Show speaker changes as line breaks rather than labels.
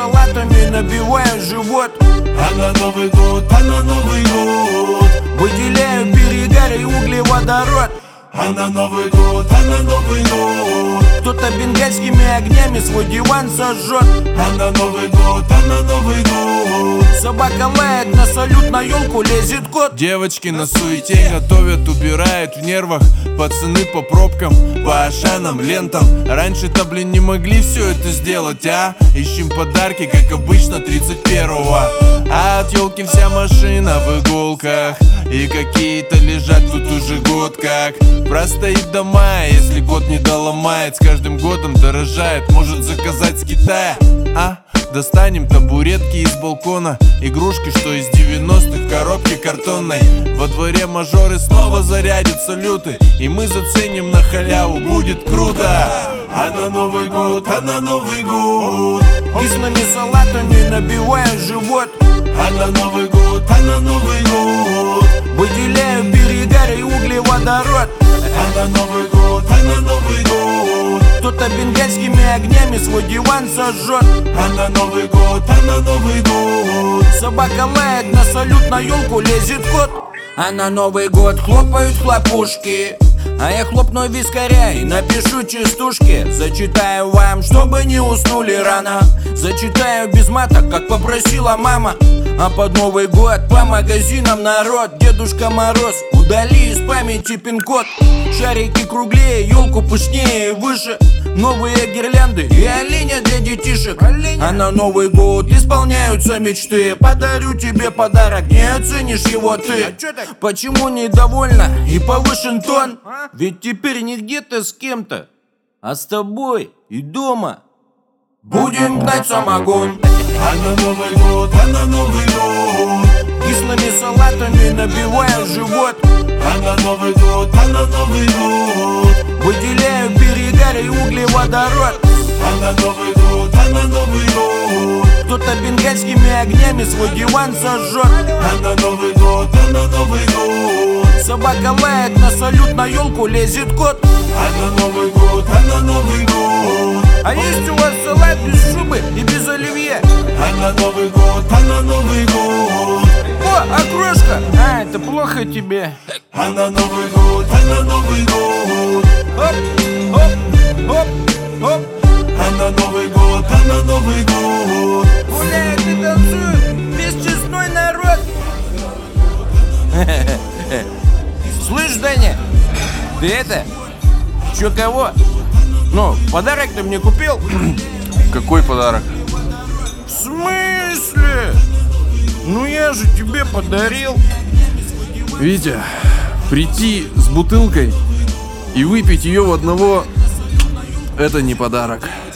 салатами набиваю живот.
А на Новый год, а на Новый год
выделяю перегар и углеводород.
А на Новый год, а на Новый год
кто-то бенгальскими огнями свой диван сожжет.
А на Новый год, а на Новый год
собака лает, на салют на елку лезет кот.
Девочки на суете готовят, убирают в нервах. Пацаны по пробкам, по ашанам, лентам. Раньше-то, блин, не могли все это сделать, а? Ищем подарки, как обычно, 31-го. А от елки вся машина в иголках, и какие-то лежат тут уже год как. Простоит до мая, если год не доломает. С каждым годом дорожает, может заказать с Китая, а? Достанем табуретки из балкона, игрушки, что из 90-х в коробке картонной. Во дворе мажоры снова зарядят салюты, и мы заценим на халяву, будет круто.
А на Новый год, а на Новый год
кислыми салатами набиваю живот.
А на Новый год, а на Новый год
выделяю перегар и углеводород.
А на Новый год, а на Новый год
кто-то бенгальскими огнями свой диван сожжет.
А на Новый год, а на Новый год
собака лает, на салют на елку лезет кот. А на Новый год хлопают хлопушки, а я хлопну вискаря и напишу частушки. Зачитаю вам, чтобы не уснули рано. Зачитаю без мата, как попросила мама. А под Новый год по магазинам народ. Дедушка Мороз, удали из памяти пин-код. Шарики круглее, елку пышнее и выше. Новые гирлянды и оленя для детишек. А на Новый год исполняются мечты. Подарю тебе подарок, не оценишь его ты. Почему недовольна и повышен тон? Ведь теперь не где-то с кем-то, а с тобой и дома будем гнать самогон.
А на Новый год, а на Новый год
кислыми салатами набиваю живот.
А на Новый год, а на Новый год
выделяю перегар и углеводород.
А на Новый год, а на Новый год
кто-то бенгальскими огнями свой диван сожжет.
А на Новый год, а на Новый год
собака лает, на салют на елку лезет кот.
А на Новый год, а на Новый год
А есть у вас салат без шубы и без оливье?
А на Новый год, а на Новый год
О, окрошка! А, это плохо тебе.
А на Новый год, а на Новый год
Оп, оп, оп, оп.
А на Новый год, а на Новый год
Гуляет и танцует весь честной народ. Слышь, Даня, ты это? Чё, кого? Ну, подарок ты мне купил?
Какой подарок?
В смысле? Ну я же тебе подарил.
Витя, прийти с бутылкой и выпить ее в одного — это не подарок.